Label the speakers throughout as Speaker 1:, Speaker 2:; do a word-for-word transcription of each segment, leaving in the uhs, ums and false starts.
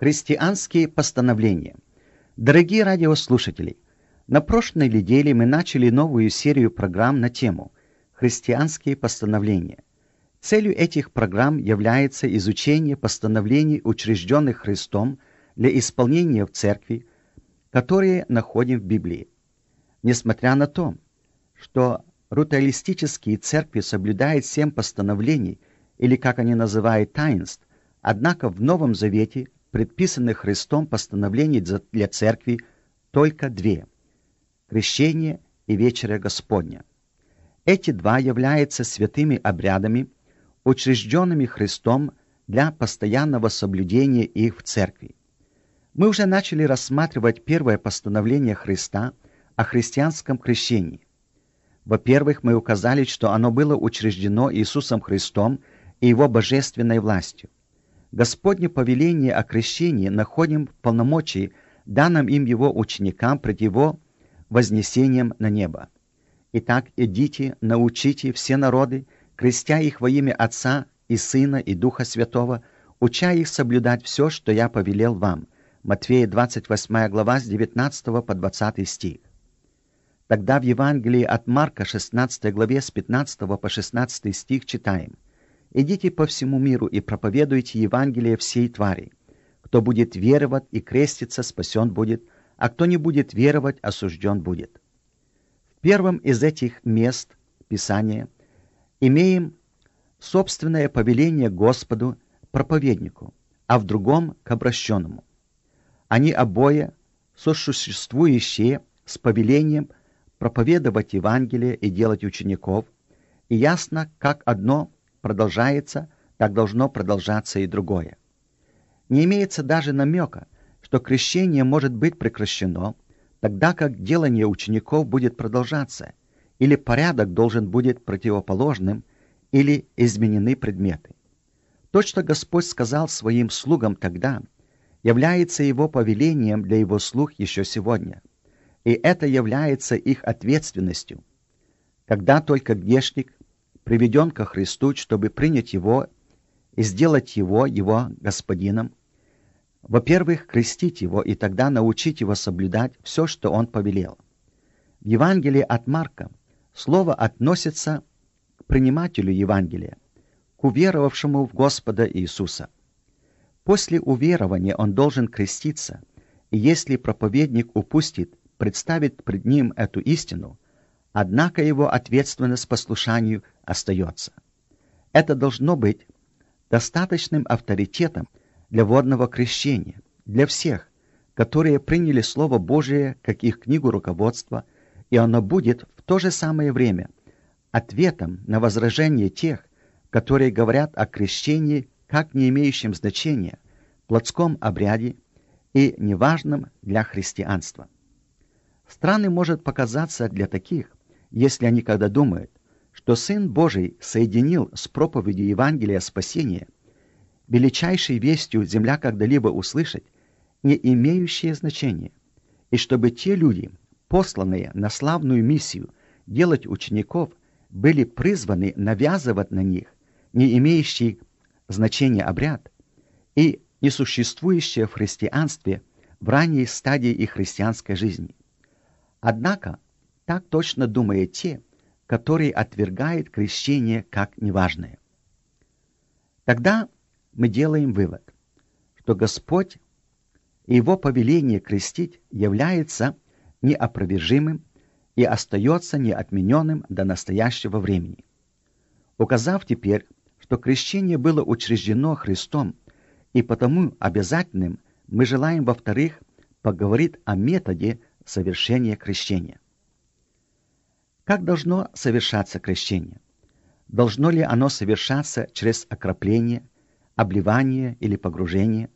Speaker 1: Христианские постановления. Дорогие радиослушатели, на прошлой неделе мы начали новую серию программ на тему «Христианские постановления». Целью этих программ является изучение постановлений, учрежденных Христом для исполнения в Церкви, которые находим в Библии. Несмотря на то, что ритуалистические церкви соблюдают семь постановлений, или, как они называют, таинств, однако в Новом Завете предписанных Христом постановлений для Церкви только две – крещение и вечеря Господня. Эти два являются святыми обрядами, учрежденными Христом для постоянного соблюдения их в Церкви. Мы уже начали рассматривать первое постановление Христа о христианском крещении. Во-первых, мы указали, что оно было учреждено Иисусом Христом и Его божественной властью. Господне повеление о крещении находим в полномочии, данном им Его ученикам пред Его вознесением на небо. Итак, идите, научите все народы, крестя их во имя Отца и Сына и Духа Святого, уча их соблюдать все, что я повелел вам. Матфея двадцать восьмая глава с девятнадцатого по двадцатый стих. Тогда в Евангелии от Марка шестнадцатой главе с пятнадцатого по шестнадцатый стих читаем: «Идите по всему миру и проповедуйте Евангелие всей твари. Кто будет веровать и креститься, спасен будет, а кто не будет веровать, осужден будет». В первом из этих мест Писания имеем собственное повеление Господу, проповеднику, а в другом — к обращенному. Они обои сосуществующие с повелением проповедовать Евангелие и делать учеников, и ясно, как одно продолжается, так должно продолжаться и другое. Не имеется даже намека, что крещение может быть прекращено, тогда как делание учеников будет продолжаться, или порядок должен быть противоположным, или изменены предметы. То, что Господь сказал своим слугам тогда, является Его повелением для Его слуг еще сегодня, и это является их ответственностью. Когда только грешник приведен ко Христу, чтобы принять Его и сделать Его Его Господином, во-первых, крестить Его и тогда научить Его соблюдать все, что Он повелел. В Евангелии от Марка слово относится к принимателю Евангелия, к уверовавшему в Господа Иисуса. После уверования он должен креститься, и если проповедник упустит представить пред ним эту истину, однако его ответственность послушанию остается. Это должно быть достаточным авторитетом для водного крещения, для всех, которые приняли Слово Божие как их книгу руководства, и оно будет в то же самое время ответом на возражение тех, которые говорят о крещении как не имеющем значения, плотском обряде и неважном для христианства. Странным может показаться для таких, если они когда думают, что Сын Божий соединил с проповедью Евангелия спасения, величайшей вестью земля когда-либо услышать, не имеющее значения, и чтобы те люди, посланные на славную миссию делать учеников, были призваны навязывать на них не имеющий значения обряд и несуществующее в христианстве в ранней стадии их христианской жизни. Однако, так точно думают те, которые отвергают крещение как неважное. Тогда мы делаем вывод, что Господь и Его повеление крестить является неопровержимым и остается неотмененным до настоящего времени. Указав теперь, что крещение было учреждено Христом и потому обязательным, мы желаем, во-вторых, поговорить о методе совершения крещения. Как должно совершаться крещение? Должно ли оно совершаться через окропление, обливание или погружение?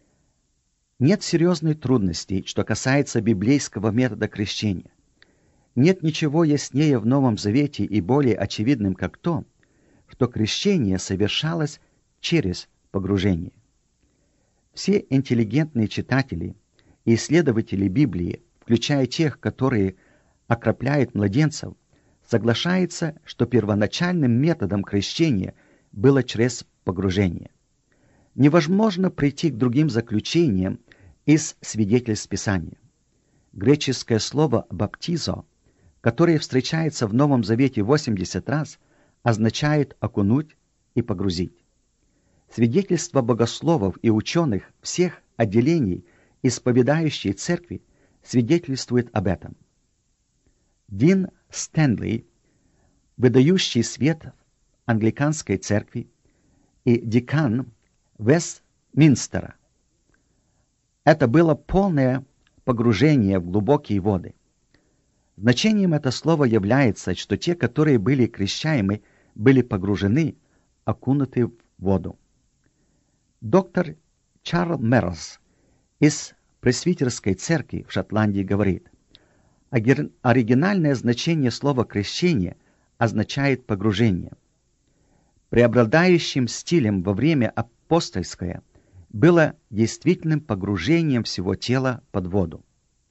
Speaker 1: Нет серьезной трудности, что касается библейского метода крещения. Нет ничего яснее в Новом Завете и более очевидным, как то, что крещение совершалось через погружение. Все интеллигентные читатели и исследователи Библии, включая тех, которые окропляют младенцев, соглашаются, что первоначальным методом крещения было через погружение. невозможно прийти к другим заключениям из свидетельств Писания. Греческое слово «баптизо», которое встречается в Новом Завете восемьдесят раз, означает «окунуть» и «погрузить». Свидетельства богословов и ученых всех отделений исповедающей церкви свидетельствуют об этом. Дин Стэнли, выдающий свет англиканской церкви и декан Вестминстера. Это было полное погружение в глубокие воды. Значением это слова является, что те, которые были крещаемы, были погружены, окунуты в воду. Доктор Чарльз Меррс из Пресвитерской церкви в Шотландии говорит, оригинальное значение слова «крещение» означает «погружение». Преобладающим стилем во время апостольское было действительным погружением всего тела под воду.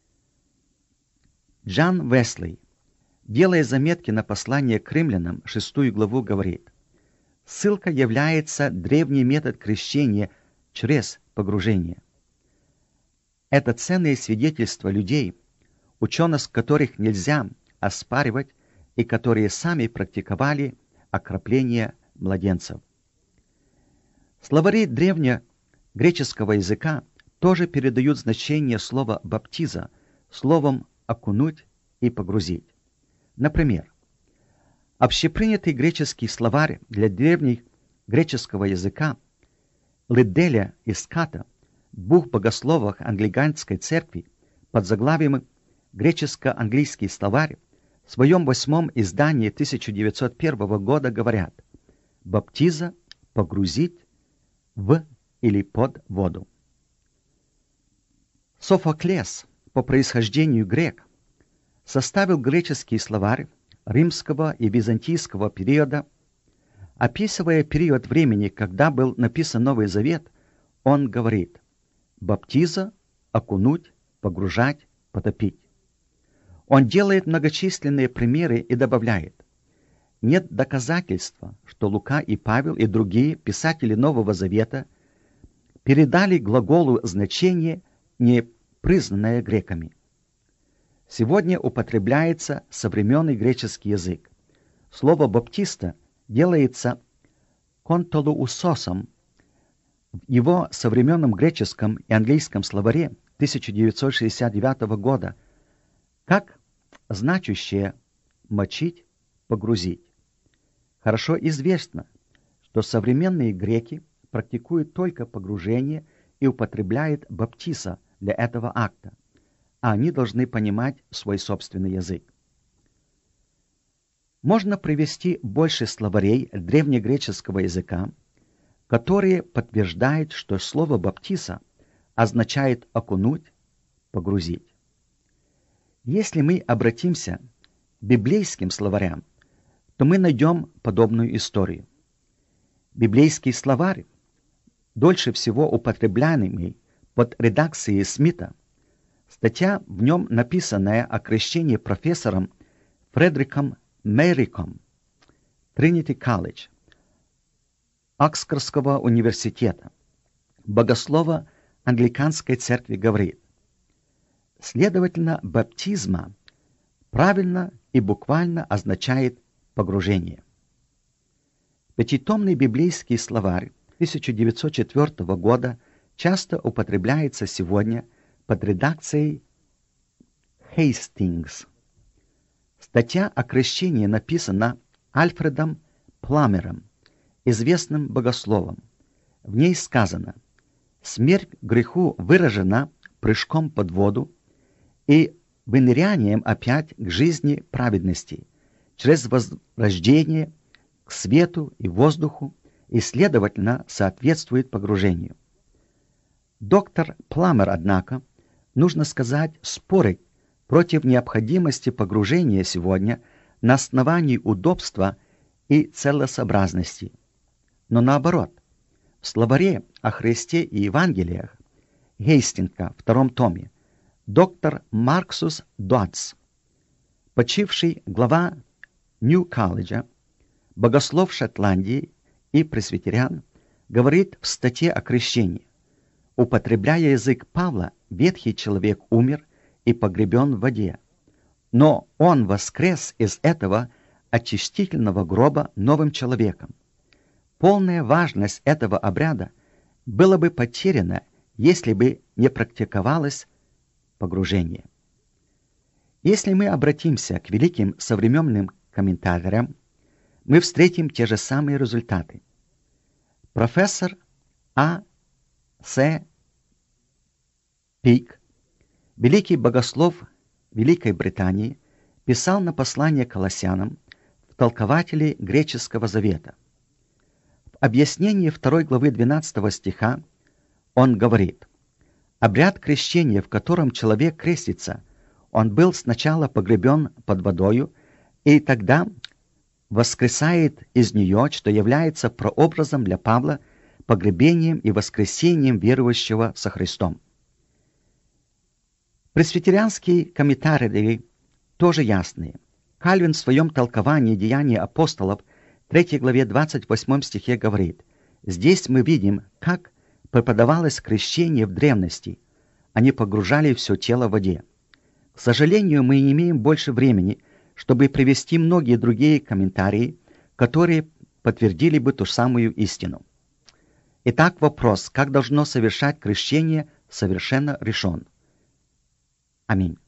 Speaker 1: Джон Уэсли, делая заметки на послание к римлянам, шестую главу, говорит, ссылка является древний метод крещения через погружение. Это ценные свидетельства людей, ученость которых нельзя оспаривать и которые сами практиковали окропление младенцев. Словари древнегреческого языка тоже передают значение слова «баптиза» словом «окунуть» и «погрузить». Например, общепринятый греческий словарь для древнегреческого языка Лиделя и Ската в двух богословах англиканской церкви под заглавием «Греческо-английский словарь» в своем восьмом издании тысяча девятьсот первого года говорят «баптиза» — «погрузить» в или под воду. Софоклес, по происхождению грек, составил греческий словарь римского и византийского периода. Описывая период времени, когда был написан Новый Завет, он говорит «баптиза» — окунуть, погружать, потопить. Он делает многочисленные примеры и добавляет «нет доказательства, что Лука и Павел и другие писатели Нового Завета передали глаголу значение, не признанное греками». Сегодня употребляется современный греческий язык. Слово «баптиста» делается контолуусосом в его современном греческом и английском словаре тысяча девятьсот шестьдесят девятого года как значащее «мочить», «погрузить». Хорошо известно, что современные греки практикуют только погружение и употребляют баптиса для этого акта, а они должны понимать свой собственный язык. Можно привести больше словарей древнегреческого языка, которые подтверждают, что слово «баптиса» означает «окунуть», «погрузить». Если мы обратимся к библейским словарям, то мы найдем подобную историю. Библейский словарь, дольше всего употребляемый под редакцией Смита, статья в нем написанная о крещении профессором Фредериком Мэриком, Тринити Колледж, Оксфордского университета, богослова англиканской церкви говорит, следовательно, баптизма правильно и буквально означает погружение. Пятитомный библейский словарь тысяча девятьсот четвёртого года часто употребляется сегодня под редакцией Хейстингс. Статья о крещении написана Альфредом Пламером, известным богословом. В ней сказано: смерть греху выражена прыжком под воду и вынырянием опять к жизни праведности через возрождение к свету и воздуху и, следовательно, соответствует погружению. Доктор Пламер, однако, нужно сказать, спорит против необходимости погружения сегодня на основании удобства и целесообразности. Но наоборот, в словаре о Христе и Евангелиях Гейстинга, втором томе, доктор Марксус Додс, почивший глава Нью-Колледжа, богослов Шотландии и пресвитериан, говорит в статье о крещении. Употребляя язык Павла, ветхий человек умер и погребен в воде. Но он воскрес из этого очистительного гроба новым человеком. Полная важность этого обряда была бы потеряна, если бы не практиковалось погружение. Если мы обратимся к великим современным комментаторам, мы встретим те же самые результаты. Профессор А. С. Пик, великий богослов Великой Британии, писал на послание Колоссянам в толкователе Греческого Завета. В объяснении второй главы двенадцатого стиха он говорит: «Обряд крещения, в котором человек крестится, он был сначала погребен под водою, и тогда воскресает из нее, что является прообразом для Павла, погребением и воскресением верующего со Христом». Пресвитерианские комментарии тоже ясные. Кальвин в своем толковании Деяний апостолов в третьей главе двадцать восьмом стихе говорит: «Здесь мы видим, как преподавалось крещение в древности. Они погружали все тело в воде». К сожалению, мы не имеем больше времени, чтобы привести многие другие комментарии, которые подтвердили бы ту самую истину. Итак, вопрос, как должно совершать крещение, совершенно решен. Аминь.